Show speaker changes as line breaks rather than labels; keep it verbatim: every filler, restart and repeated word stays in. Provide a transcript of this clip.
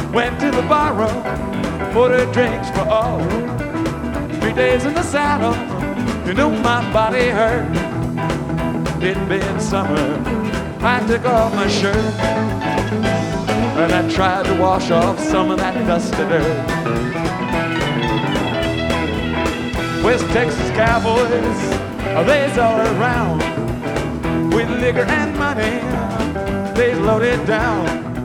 Went to the barroom, ordered drinks for all. Three days in the saddle, you know my body hurt. It'd been summer, I took off my shirt, and I tried to wash off some of that dusty dirt. West Texas cowboys, they's all around. With liquor and money, they's loaded down.